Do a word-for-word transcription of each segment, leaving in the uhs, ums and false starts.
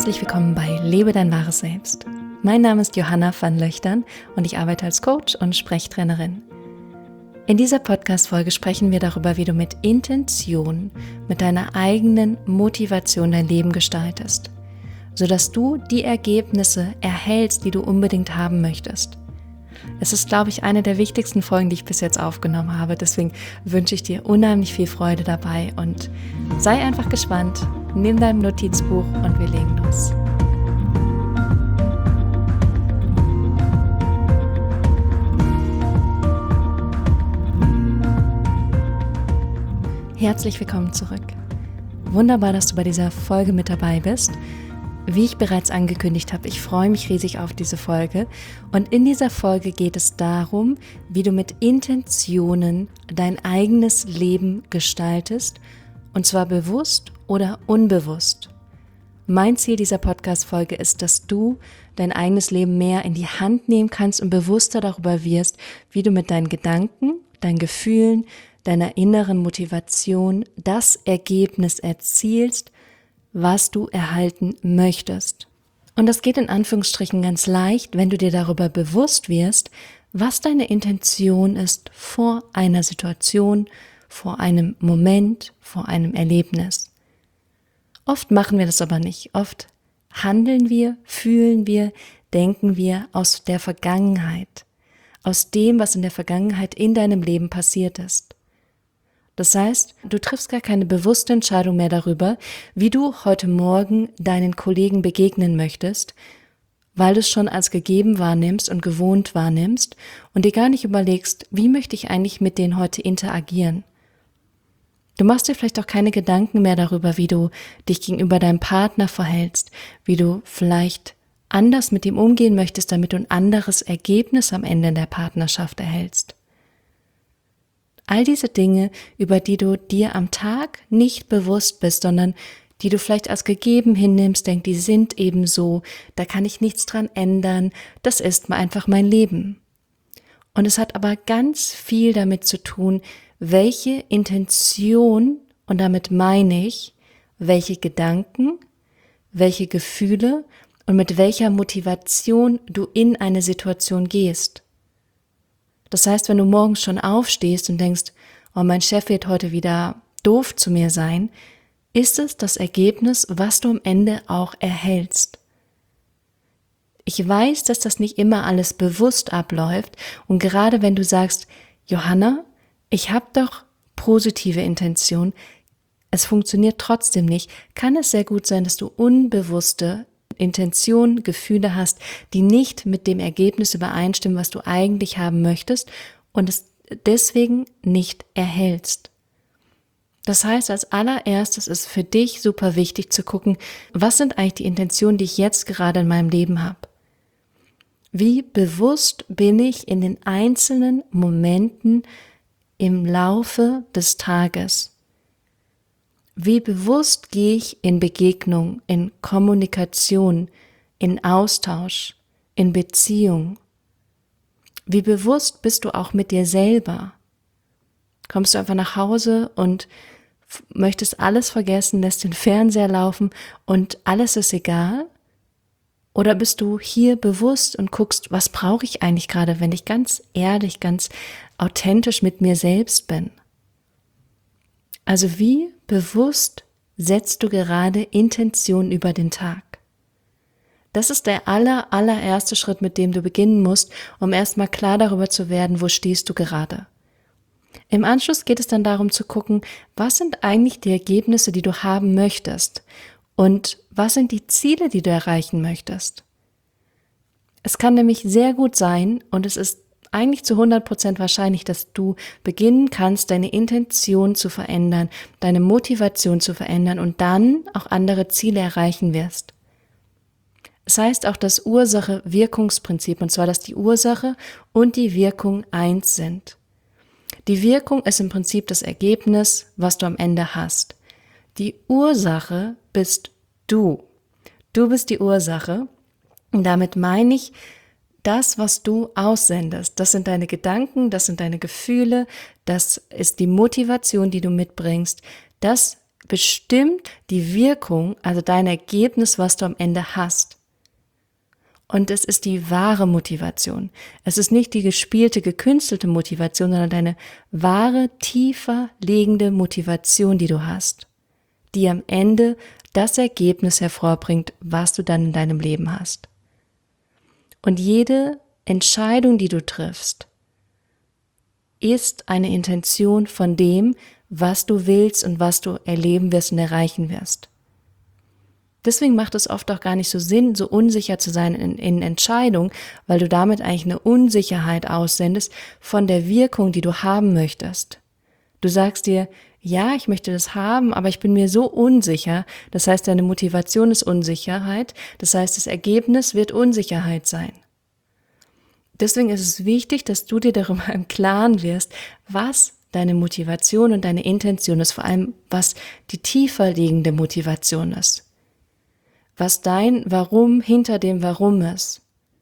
Herzlich willkommen bei Lebe dein wahres Selbst. Mein Name ist Johanna van Löchtern und ich arbeite als Coach und Sprechtrainerin. In dieser Podcast-Folge sprechen wir darüber, wie du mit Intention, mit deiner eigenen Motivation dein Leben gestaltest, sodass du die Ergebnisse erhältst, die du unbedingt haben möchtest. Es ist, glaube ich, eine der wichtigsten Folgen, die ich bis jetzt aufgenommen habe. Deswegen wünsche ich dir unheimlich viel Freude dabei und sei einfach gespannt. Nimm dein Notizbuch und wir legen los. Herzlich willkommen zurück. Wunderbar, dass du bei dieser Folge mit dabei bist. Wie ich bereits angekündigt habe, ich freue mich riesig auf diese Folge und in dieser Folge geht es darum, wie du mit Intentionen dein eigenes Leben gestaltest und zwar bewusst oder unbewusst. Mein Ziel dieser Podcast-Folge ist, dass du dein eigenes Leben mehr in die Hand nehmen kannst und bewusster darüber wirst, wie du mit deinen Gedanken, deinen Gefühlen, deiner inneren Motivation das Ergebnis erzielst, was du erhalten möchtest. Und das geht in Anführungsstrichen ganz leicht, wenn du dir darüber bewusst wirst, was deine Intention ist vor einer Situation, vor einem Moment, vor einem Erlebnis. Oft machen wir das aber nicht. Oft handeln wir, fühlen wir, denken wir aus der Vergangenheit, aus dem, was in der Vergangenheit in deinem Leben passiert ist. Das heißt, du triffst gar keine bewusste Entscheidung mehr darüber, wie du heute Morgen deinen Kollegen begegnen möchtest, weil du es schon als gegeben wahrnimmst und gewohnt wahrnimmst und dir gar nicht überlegst, wie möchte ich eigentlich mit denen heute interagieren. Du machst dir vielleicht auch keine Gedanken mehr darüber, wie du dich gegenüber deinem Partner verhältst, wie du vielleicht anders mit ihm umgehen möchtest, damit du ein anderes Ergebnis am Ende der Partnerschaft erhältst. All diese Dinge, über die du dir am Tag nicht bewusst bist, sondern die du vielleicht als gegeben hinnimmst, denkst, die sind eben so, da kann ich nichts dran ändern, das ist mal einfach mein Leben. Und es hat aber ganz viel damit zu tun, welche Intention, und damit meine ich, welche Gedanken, welche Gefühle und mit welcher Motivation du in eine Situation gehst. Das heißt, wenn du morgens schon aufstehst und denkst, oh, mein Chef wird heute wieder doof zu mir sein, ist es das Ergebnis, was du am Ende auch erhältst. Ich weiß, dass das nicht immer alles bewusst abläuft und gerade wenn du sagst, Johanna, ich habe doch positive Intention, es funktioniert trotzdem nicht, kann es sehr gut sein, dass du unbewusste Intention, Gefühle hast, die nicht mit dem Ergebnis übereinstimmen, was du eigentlich haben möchtest und es deswegen nicht erhältst. Das heißt, als allererstes ist für dich super wichtig zu gucken, was sind eigentlich die Intentionen, die ich jetzt gerade in meinem Leben habe? Wie bewusst bin ich in den einzelnen Momenten im Laufe des Tages? Wie bewusst gehe ich in Begegnung, in Kommunikation, in Austausch, in Beziehung? Wie bewusst bist du auch mit dir selber? Kommst du einfach nach Hause und f- möchtest alles vergessen, lässt den Fernseher laufen und alles ist egal? Oder bist du hier bewusst und guckst, was brauche ich eigentlich gerade, wenn ich ganz ehrlich, ganz authentisch mit mir selbst bin? Also wie bewusst setzt du gerade Intention über den Tag? Das ist der aller, allererste Schritt, mit dem du beginnen musst, um erstmal klar darüber zu werden, wo stehst du gerade. Im Anschluss geht es dann darum zu gucken, was sind eigentlich die Ergebnisse, die du haben möchtest und was sind die Ziele, die du erreichen möchtest. Es kann nämlich sehr gut sein und es ist eigentlich zu hundert Prozent wahrscheinlich, dass du beginnen kannst, deine Intention zu verändern, deine Motivation zu verändern und dann auch andere Ziele erreichen wirst. Es heißt auch das Ursache-Wirkungsprinzip, und zwar, dass die Ursache und die Wirkung eins sind. Die Wirkung ist im Prinzip das Ergebnis, was du am Ende hast. Die Ursache bist du. Du bist die Ursache und damit meine ich, das, was du aussendest, das sind deine Gedanken, das sind deine Gefühle, das ist die Motivation, die du mitbringst, das bestimmt die Wirkung, also dein Ergebnis, was du am Ende hast. Und es ist die wahre Motivation. Es ist nicht die gespielte, gekünstelte Motivation, sondern deine wahre, tiefer liegende Motivation, die du hast, die am Ende das Ergebnis hervorbringt, was du dann in deinem Leben hast. Und jede Entscheidung, die du triffst, ist eine Intention von dem, was du willst und was du erleben wirst und erreichen wirst. Deswegen macht es oft auch gar nicht so Sinn, so unsicher zu sein in, in Entscheidungen, weil du damit eigentlich eine Unsicherheit aussendest von der Wirkung, die du haben möchtest. Du sagst dir, ja, ich möchte das haben, aber ich bin mir so unsicher. Das heißt, deine Motivation ist Unsicherheit. Das heißt, das Ergebnis wird Unsicherheit sein. Deswegen ist es wichtig, dass du dir darüber im Klaren wirst, was deine Motivation und deine Intention ist, vor allem was die tiefer liegende Motivation ist. Was dein Warum hinter dem Warum ist.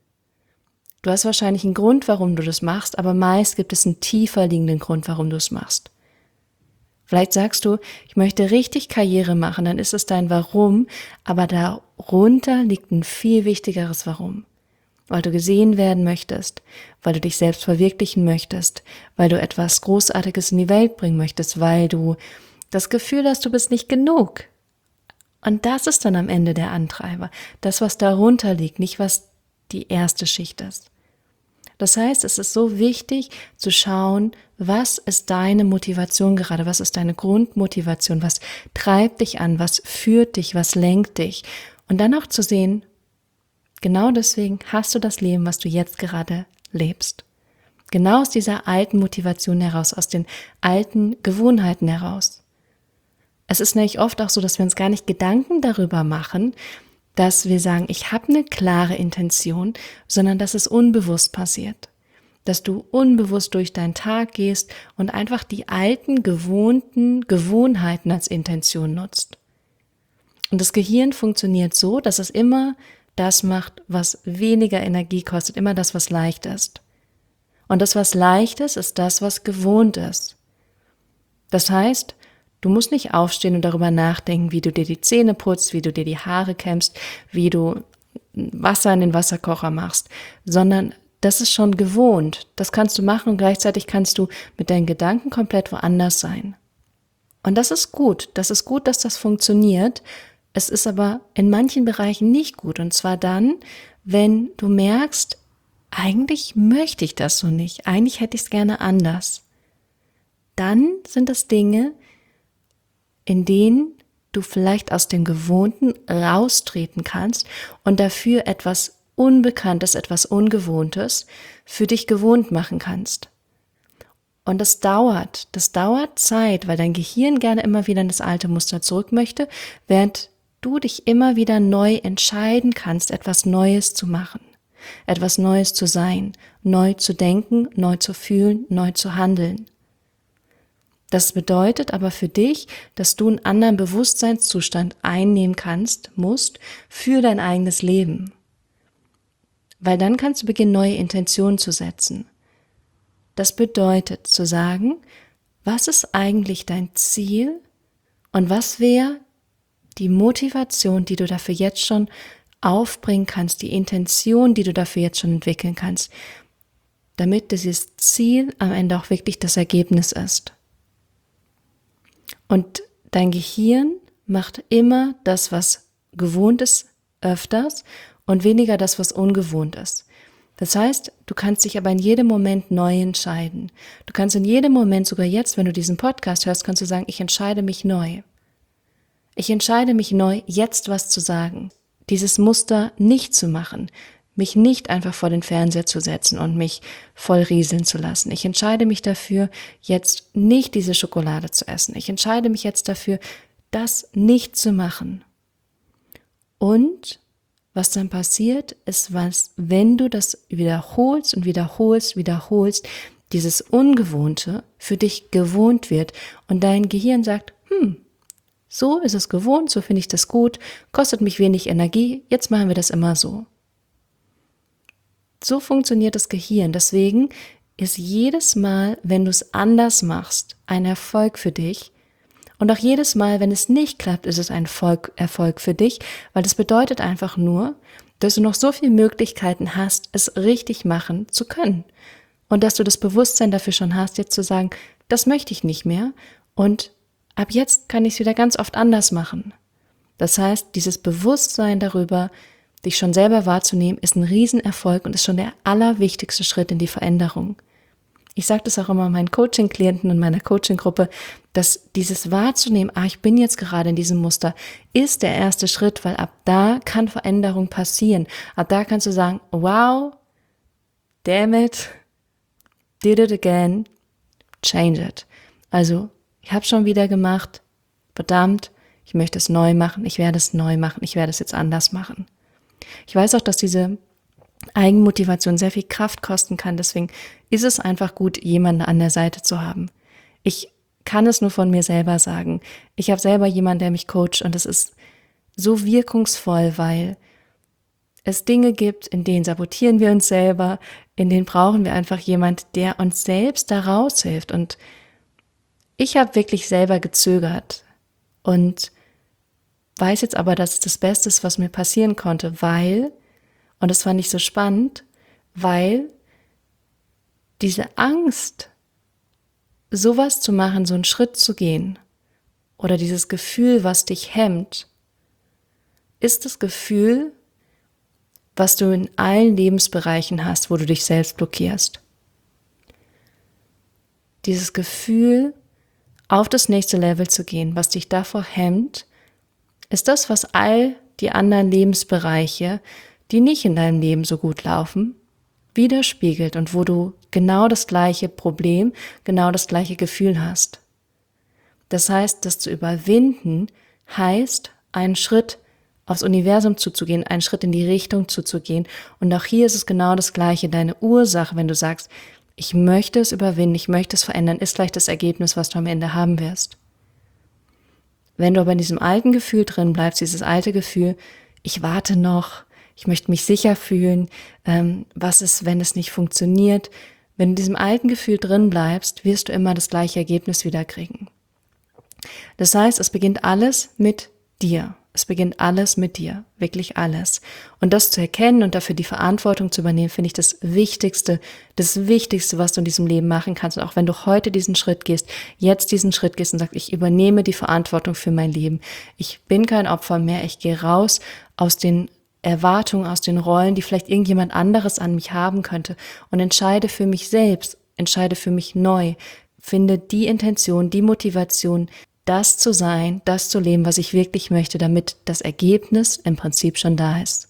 Du hast wahrscheinlich einen Grund, warum du das machst, aber meist gibt es einen tiefer liegenden Grund, warum du es machst. Vielleicht sagst du, ich möchte richtig Karriere machen, dann ist es dein Warum, aber darunter liegt ein viel wichtigeres Warum. Weil du gesehen werden möchtest, weil du dich selbst verwirklichen möchtest, weil du etwas Großartiges in die Welt bringen möchtest, weil du das Gefühl hast, du bist nicht genug. Und das ist dann am Ende der Antreiber, das, was darunter liegt, nicht was die erste Schicht ist. Das heißt, es ist so wichtig zu schauen, was ist deine Motivation gerade, was ist deine Grundmotivation, was treibt dich an, was führt dich, was lenkt dich. Und dann auch zu sehen, genau deswegen hast du das Leben, was du jetzt gerade lebst. Genau aus dieser alten Motivation heraus, aus den alten Gewohnheiten heraus. Es ist nämlich oft auch so, dass wir uns gar nicht Gedanken darüber machen, dass wir sagen, ich habe eine klare Intention, sondern dass es unbewusst passiert. Dass du unbewusst durch deinen Tag gehst und einfach die alten, gewohnten Gewohnheiten als Intention nutzt. Und das Gehirn funktioniert so, dass es immer das macht, was weniger Energie kostet, immer das, was leicht ist. Und das, was leicht ist, ist das, was gewohnt ist. Das heißt, du musst nicht aufstehen und darüber nachdenken, wie du dir die Zähne putzt, wie du dir die Haare kämmst, wie du Wasser in den Wasserkocher machst, sondern das ist schon gewohnt. Das kannst du machen und gleichzeitig kannst du mit deinen Gedanken komplett woanders sein. Und das ist gut. Das ist gut, dass das funktioniert. Es ist aber in manchen Bereichen nicht gut. Und zwar dann, wenn du merkst, eigentlich möchte ich das so nicht. Eigentlich hätte ich es gerne anders. Dann sind das Dinge, in denen du vielleicht aus dem Gewohnten raustreten kannst und dafür etwas Unbekanntes, etwas Ungewohntes für dich gewohnt machen kannst. Und das dauert, das dauert Zeit, weil dein Gehirn gerne immer wieder in das alte Muster zurück möchte, während du dich immer wieder neu entscheiden kannst, etwas Neues zu machen, etwas Neues zu sein, neu zu denken, neu zu fühlen, neu zu handeln. Das bedeutet aber für dich, dass du einen anderen Bewusstseinszustand einnehmen kannst, musst, für dein eigenes Leben. Weil dann kannst du beginnen, neue Intentionen zu setzen. Das bedeutet zu sagen, was ist eigentlich dein Ziel und was wäre die Motivation, die du dafür jetzt schon aufbringen kannst, die Intention, die du dafür jetzt schon entwickeln kannst, damit dieses Ziel am Ende auch wirklich das Ergebnis ist. Und dein Gehirn macht immer das, was gewohnt ist, öfters und weniger das, was ungewohnt ist. Das heißt, du kannst dich aber in jedem Moment neu entscheiden. Du kannst in jedem Moment, sogar jetzt, wenn du diesen Podcast hörst, kannst du sagen, ich entscheide mich neu. Ich entscheide mich neu, jetzt was zu sagen. Dieses Muster nicht zu machen, mich nicht einfach vor den Fernseher zu setzen und mich voll rieseln zu lassen. Ich entscheide mich dafür, jetzt nicht diese Schokolade zu essen. Ich entscheide mich jetzt dafür, das nicht zu machen. Und was dann passiert, ist, was, wenn du das wiederholst und wiederholst, wiederholst, dieses Ungewohnte für dich gewohnt wird und dein Gehirn sagt, hm, so ist es gewohnt, so finde ich das gut, kostet mich wenig Energie, jetzt machen wir das immer so. So funktioniert das Gehirn. Deswegen ist jedes Mal, wenn du es anders machst, ein Erfolg für dich. Und auch jedes Mal, wenn es nicht klappt, ist es ein Erfolg, Erfolg für dich, weil das bedeutet einfach nur, dass du noch so viele Möglichkeiten hast, es richtig machen zu können. Und dass du das Bewusstsein dafür schon hast, jetzt zu sagen, das möchte ich nicht mehr und ab jetzt kann ich es wieder ganz oft anders machen. Das heißt, dieses Bewusstsein darüber, dich schon selber wahrzunehmen, ist ein Riesenerfolg und ist schon der allerwichtigste Schritt in die Veränderung. Ich sage das auch immer meinen Coaching-Klienten und meiner Coaching-Gruppe, dass dieses wahrzunehmen, ah, ich bin jetzt gerade in diesem Muster, ist der erste Schritt, weil ab da kann Veränderung passieren. Ab da kannst du sagen, wow, damn it, did it again, change it. Also, ich habe schon wieder gemacht, verdammt, ich möchte es neu machen, ich werde es neu machen, ich werde es jetzt anders machen. Ich weiß auch, dass diese Eigenmotivation sehr viel Kraft kosten kann, deswegen ist es einfach gut, jemanden an der Seite zu haben. Ich kann es nur von mir selber sagen. Ich habe selber jemanden, der mich coacht und es ist so wirkungsvoll, weil es Dinge gibt, in denen sabotieren wir uns selber, in denen brauchen wir einfach jemand, der uns selbst da raushilft. Und ich habe wirklich selber gezögert und weiß jetzt aber, dass es das Beste ist, was mir passieren konnte, weil, und das fand ich so spannend, weil diese Angst, sowas zu machen, so einen Schritt zu gehen, oder dieses Gefühl, was dich hemmt, ist das Gefühl, was du in allen Lebensbereichen hast, wo du dich selbst blockierst. Dieses Gefühl, auf das nächste Level zu gehen, was dich davor hemmt, ist das, was all die anderen Lebensbereiche, die nicht in deinem Leben so gut laufen, widerspiegelt und wo du genau das gleiche Problem, genau das gleiche Gefühl hast. Das heißt, das zu überwinden, heißt, einen Schritt aufs Universum zuzugehen, einen Schritt in die Richtung zuzugehen. Und auch hier ist es genau das Gleiche. Deine Ursache, wenn du sagst, ich möchte es überwinden, ich möchte es verändern, ist gleich das Ergebnis, was du am Ende haben wirst. Wenn du aber in diesem alten Gefühl drin bleibst, dieses alte Gefühl, ich warte noch, ich möchte mich sicher fühlen, ähm, was ist, wenn es nicht funktioniert. Wenn du in diesem alten Gefühl drin bleibst, wirst du immer das gleiche Ergebnis wieder kriegen. Das heißt, es beginnt alles mit dir. Es beginnt alles mit dir, wirklich alles. Und das zu erkennen und dafür die Verantwortung zu übernehmen, finde ich das Wichtigste, das Wichtigste, was du in diesem Leben machen kannst. Und auch wenn du heute diesen Schritt gehst, jetzt diesen Schritt gehst und sagst, ich übernehme die Verantwortung für mein Leben. Ich bin kein Opfer mehr, ich gehe raus aus den Erwartungen, aus den Rollen, die vielleicht irgendjemand anderes an mich haben könnte und entscheide für mich selbst, entscheide für mich neu, finde die Intention, die Motivation, das zu sein, das zu leben, was ich wirklich möchte, damit das Ergebnis im Prinzip schon da ist.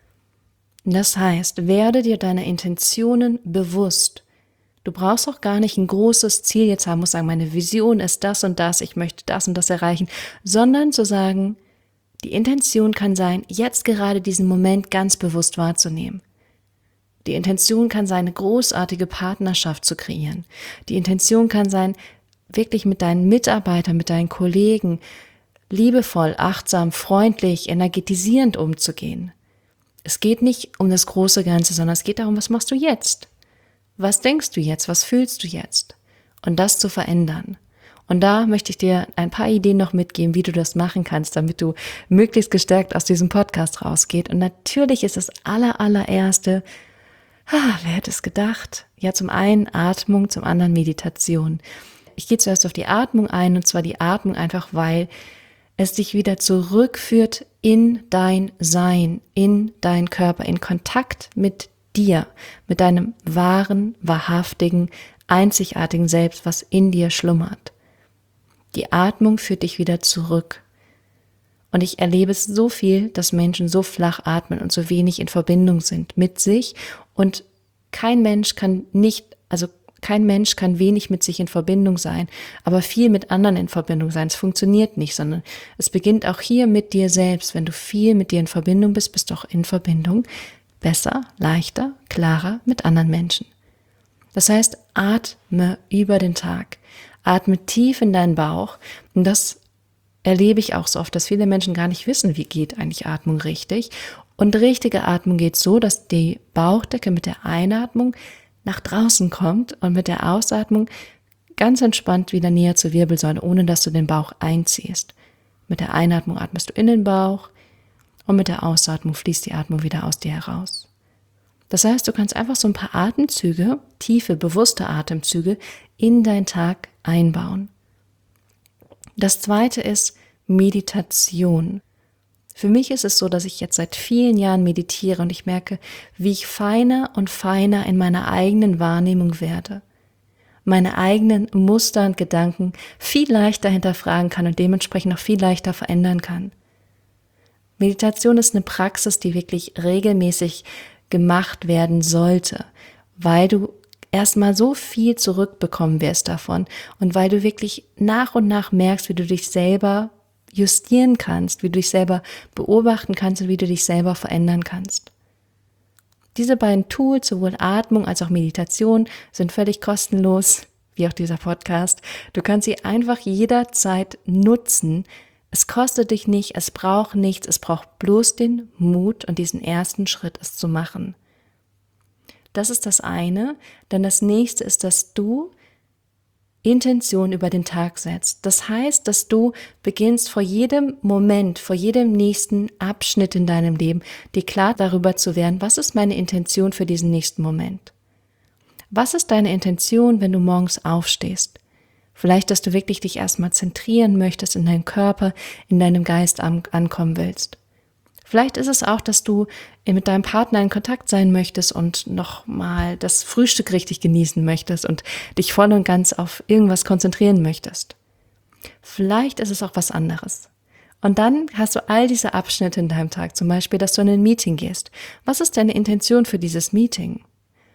Das heißt, werde dir deiner Intentionen bewusst. Du brauchst auch gar nicht ein großes Ziel jetzt haben, musst sagen, meine Vision ist das und das, ich möchte das und das erreichen, sondern zu sagen, die Intention kann sein, jetzt gerade diesen Moment ganz bewusst wahrzunehmen. Die Intention kann sein, eine großartige Partnerschaft zu kreieren. Die Intention kann sein, wirklich mit deinen Mitarbeitern, mit deinen Kollegen liebevoll, achtsam, freundlich, energetisierend umzugehen. Es geht nicht um das große Ganze, sondern es geht darum, was machst du jetzt? Was denkst du jetzt? Was fühlst du jetzt? Und das zu verändern. Und da möchte ich dir ein paar Ideen noch mitgeben, wie du das machen kannst, damit du möglichst gestärkt aus diesem Podcast rausgehst. Und natürlich ist das aller, allererste, ah, wer hätte es gedacht? Ja, zum einen Atmung, zum anderen Meditation. Ich gehe zuerst auf die Atmung ein, und zwar die Atmung einfach, weil es dich wieder zurückführt in dein Sein, in deinen Körper, in Kontakt mit dir, mit deinem wahren, wahrhaftigen, einzigartigen Selbst, was in dir schlummert. Die Atmung führt dich wieder zurück. Und ich erlebe es so viel, dass Menschen so flach atmen und so wenig in Verbindung sind mit sich. Und kein Mensch kann nicht, also kein Mensch kann wenig mit sich in Verbindung sein, aber viel mit anderen in Verbindung sein. Es funktioniert nicht, sondern es beginnt auch hier mit dir selbst. Wenn du viel mit dir in Verbindung bist, bist du auch in Verbindung besser, leichter, klarer mit anderen Menschen. Das heißt, atme über den Tag. Atme tief in deinen Bauch. Und das erlebe ich auch so oft, dass viele Menschen gar nicht wissen, wie geht eigentlich Atmung richtig. Und richtige Atmung geht so, dass die Bauchdecke mit der Einatmung nach draußen kommt und mit der Ausatmung ganz entspannt wieder näher zur Wirbelsäule, ohne dass du den Bauch einziehst. Mit der Einatmung atmest du in den Bauch und mit der Ausatmung fließt die Atmung wieder aus dir heraus. Das heißt, du kannst einfach so ein paar Atemzüge, tiefe, bewusste Atemzüge in deinen Tag einbauen. Das zweite ist Meditation. Für mich ist es so, dass ich jetzt seit vielen Jahren meditiere und ich merke, wie ich feiner und feiner in meiner eigenen Wahrnehmung werde. Meine eigenen Muster und Gedanken viel leichter hinterfragen kann und dementsprechend auch viel leichter verändern kann. Meditation ist eine Praxis, die wirklich regelmäßig gemacht werden sollte, weil du erstmal so viel zurückbekommen wirst davon und weil du wirklich nach und nach merkst, wie du dich selber justieren kannst, wie du dich selber beobachten kannst und wie du dich selber verändern kannst. Diese beiden Tools, sowohl Atmung als auch Meditation, sind völlig kostenlos, wie auch dieser Podcast. Du kannst sie einfach jederzeit nutzen. Es kostet dich nicht, es braucht nichts, es braucht bloß den Mut und diesen ersten Schritt, es zu machen. Das ist das eine, dann das nächste ist, dass du Intention über den Tag setzt. Das heißt, dass du beginnst vor jedem Moment, vor jedem nächsten Abschnitt in deinem Leben, dir klar darüber zu werden, was ist meine Intention für diesen nächsten Moment? Was ist deine Intention, wenn du morgens aufstehst? Vielleicht, dass du wirklich dich erstmal zentrieren möchtest, in deinem Körper, in deinem Geist an, ankommen willst. Vielleicht ist es auch, dass du mit deinem Partner in Kontakt sein möchtest und nochmal das Frühstück richtig genießen möchtest und dich voll und ganz auf irgendwas konzentrieren möchtest. Vielleicht ist es auch was anderes. Und dann hast du all diese Abschnitte in deinem Tag, zum Beispiel, dass du in ein Meeting gehst. Was ist deine Intention für dieses Meeting?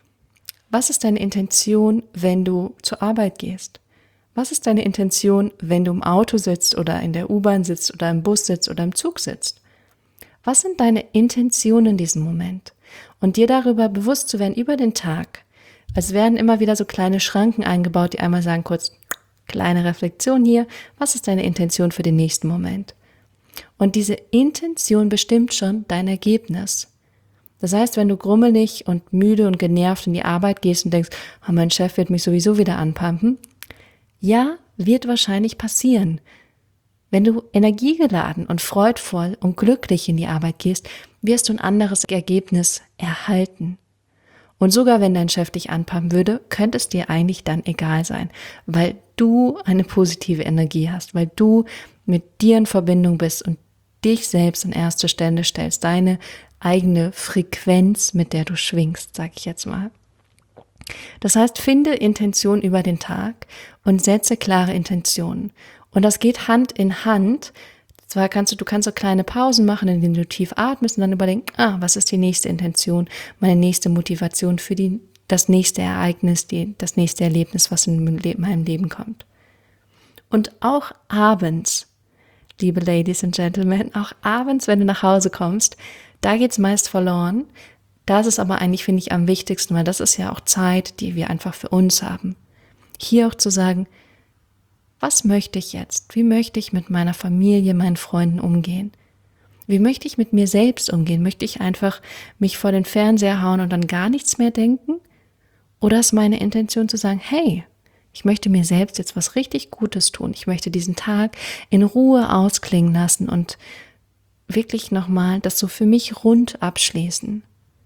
Was ist deine Intention, wenn du zur Arbeit gehst? Was ist deine Intention, wenn du im Auto sitzt oder in der U-Bahn sitzt oder im Bus sitzt oder im Zug sitzt? Was sind deine Intentionen in diesem Moment? Und dir darüber bewusst zu werden über den Tag. Es werden immer wieder so kleine Schranken eingebaut, die einmal sagen kurz, kleine Reflexion hier, was ist deine Intention für den nächsten Moment? Und diese Intention bestimmt schon dein Ergebnis. Das heißt, wenn du grummelig und müde und genervt in die Arbeit gehst und denkst, oh, mein Chef wird mich sowieso wieder anpumpen, ja, wird wahrscheinlich passieren. Wenn du energiegeladen und freudvoll und glücklich in die Arbeit gehst, wirst du ein anderes Ergebnis erhalten. Und sogar wenn dein Chef dich anpumpen würde, könnte es dir eigentlich dann egal sein, weil du eine positive Energie hast, weil du mit dir in Verbindung bist und dich selbst an erste Stelle stellst, deine eigene Frequenz, mit der du schwingst, sag ich jetzt mal. Das heißt, finde Intention über den Tag und setze klare Intentionen. Und das geht Hand in Hand. Zwar kannst du, du kannst so kleine Pausen machen, in denen du tief atmest und dann überlegen, ah, was ist die nächste Intention, meine nächste Motivation für die, das nächste Ereignis, die, das nächste Erlebnis, was in meinem Leben kommt. Und auch abends, liebe Ladies and Gentlemen, auch abends, wenn du nach Hause kommst, da geht's meist verloren. Das ist aber eigentlich, finde ich, am wichtigsten, weil das ist ja auch Zeit, die wir einfach für uns haben. Hier auch zu sagen, was möchte ich jetzt? Wie möchte ich mit meiner Familie, meinen Freunden umgehen? Wie möchte ich mit mir selbst umgehen? Möchte ich einfach mich vor den Fernseher hauen und dann gar nichts mehr denken? Oder ist meine Intention zu sagen, hey, ich möchte mir selbst jetzt was richtig Gutes tun. Ich möchte diesen Tag in Ruhe ausklingen lassen und wirklich nochmal das so für mich rund abschließen.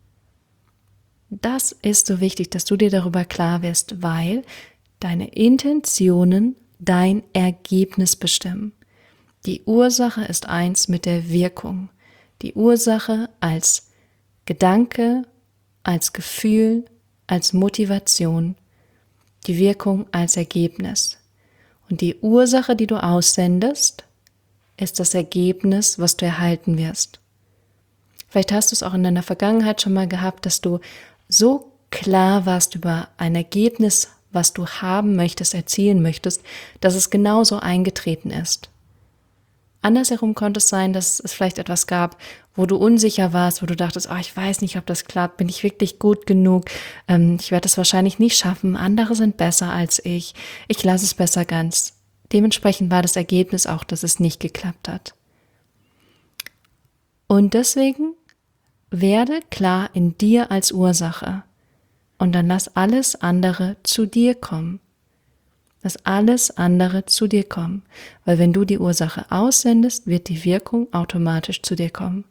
Das ist so wichtig, dass du dir darüber klar wirst, weil deine Intentionen dein Ergebnis bestimmen. Die Ursache ist eins mit der Wirkung. Die Ursache als Gedanke, als Gefühl, als Motivation. Die Wirkung als Ergebnis. Und die Ursache, die du aussendest, ist das Ergebnis, was du erhalten wirst. Vielleicht hast du es auch in deiner Vergangenheit schon mal gehabt, dass du so klar warst über ein Ergebnis, was du haben möchtest, erzielen möchtest, dass es genauso eingetreten ist. Andersherum konnte es sein, dass es vielleicht etwas gab, wo du unsicher warst, wo du dachtest, oh, ich weiß nicht, ob das klappt, bin ich wirklich gut genug, ähm, ich werde es wahrscheinlich nicht schaffen, andere sind besser als ich, ich lasse es besser ganz. Dementsprechend war das Ergebnis auch, dass es nicht geklappt hat. Und deswegen werde klar in dir als Ursache. Und dann lass alles andere zu dir kommen. Lass alles andere zu dir kommen, weil wenn du die Ursache aussendest, wird die Wirkung automatisch zu dir kommen.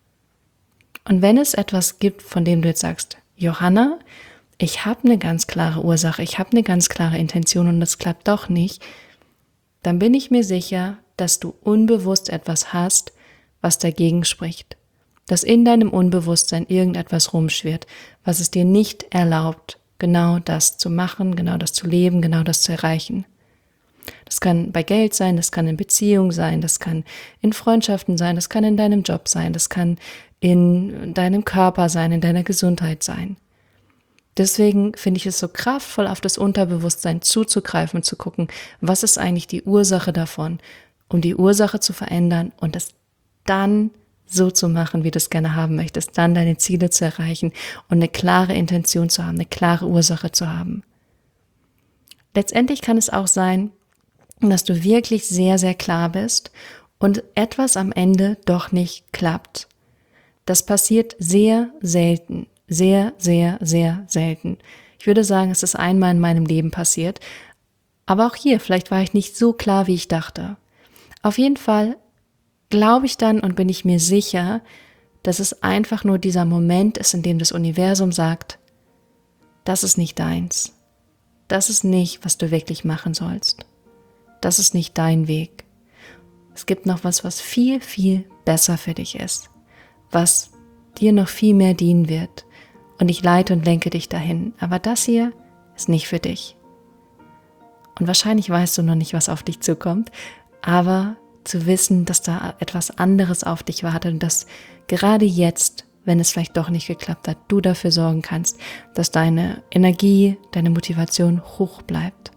Und wenn es etwas gibt, von dem du jetzt sagst, Johanna, ich habe eine ganz klare Ursache, ich habe eine ganz klare Intention und das klappt doch nicht, dann bin ich mir sicher, dass du unbewusst etwas hast, was dagegen spricht. Dass in deinem Unbewusstsein irgendetwas rumschwirrt, was es dir nicht erlaubt, genau das zu machen, genau das zu leben, genau das zu erreichen. Das kann bei Geld sein, das kann in Beziehung sein, das kann in Freundschaften sein, das kann in deinem Job sein, das kann in deinem Körper sein, in deiner Gesundheit sein. Deswegen finde ich es so kraftvoll, auf das Unterbewusstsein zuzugreifen und zu gucken, was ist eigentlich die Ursache davon, um die Ursache zu verändern und es dann so zu machen, wie du es gerne haben möchtest, dann deine Ziele zu erreichen und eine klare Intention zu haben, eine klare Ursache zu haben. Letztendlich kann es auch sein, dass du wirklich sehr, sehr klar bist und etwas am Ende doch nicht klappt. Das passiert sehr selten, sehr, sehr, sehr selten. Ich würde sagen, es ist einmal in meinem Leben passiert, aber auch hier, vielleicht war ich nicht so klar, wie ich dachte. Auf jeden Fall glaube ich dann und bin ich mir sicher, dass es einfach nur dieser Moment ist, in dem das Universum sagt, das ist nicht deins. Das ist nicht, was du wirklich machen sollst. Das ist nicht dein Weg. Es gibt noch was, was viel, viel besser für dich ist, was dir noch viel mehr dienen wird. Und ich leite und lenke dich dahin. Aber das hier ist nicht für dich. Und wahrscheinlich weißt du noch nicht, was auf dich zukommt, aber zu wissen, dass da etwas anderes auf dich wartet und dass gerade jetzt, wenn es vielleicht doch nicht geklappt hat, du dafür sorgen kannst, dass deine Energie, deine Motivation hoch bleibt.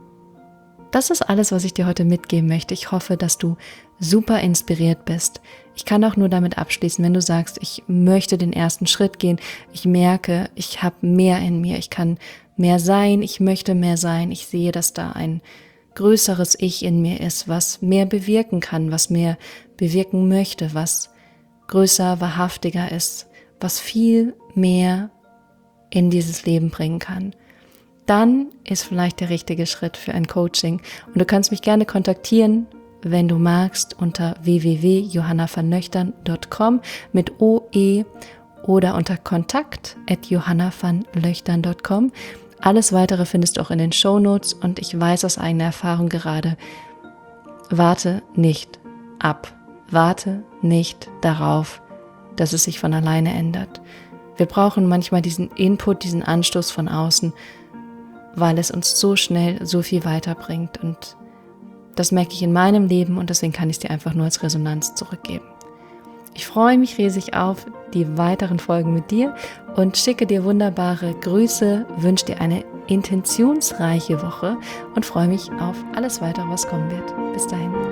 Das ist alles, was ich dir heute mitgeben möchte. Ich hoffe, dass du super inspiriert bist. Ich kann auch nur damit abschließen, wenn du sagst, ich möchte den ersten Schritt gehen, ich merke, ich habe mehr in mir, ich kann mehr sein, ich möchte mehr sein, ich sehe, dass da ein größeres Ich in mir ist, was mehr bewirken kann, was mehr bewirken möchte, was größer, wahrhaftiger ist, was viel mehr in dieses Leben bringen kann. Dann ist vielleicht der richtige Schritt für ein Coaching. Und du kannst mich gerne kontaktieren, wenn du magst, unter w w w punkt johanna van löchtern punkt com mit O E oder unter kontakt at johanna van löchtern punkt com. Alles Weitere findest du auch in den Shownotes und ich weiß aus eigener Erfahrung gerade, warte nicht ab. Warte nicht darauf, dass es sich von alleine ändert. Wir brauchen manchmal diesen Input, diesen Anstoß von außen, weil es uns so schnell so viel weiterbringt und das merke ich in meinem Leben und deswegen kann ich es dir einfach nur als Resonanz zurückgeben. Ich freue mich riesig auf die weiteren Folgen mit dir und schicke dir wunderbare Grüße, wünsche dir eine intentionsreiche Woche und freue mich auf alles weitere, was kommen wird. Bis dahin.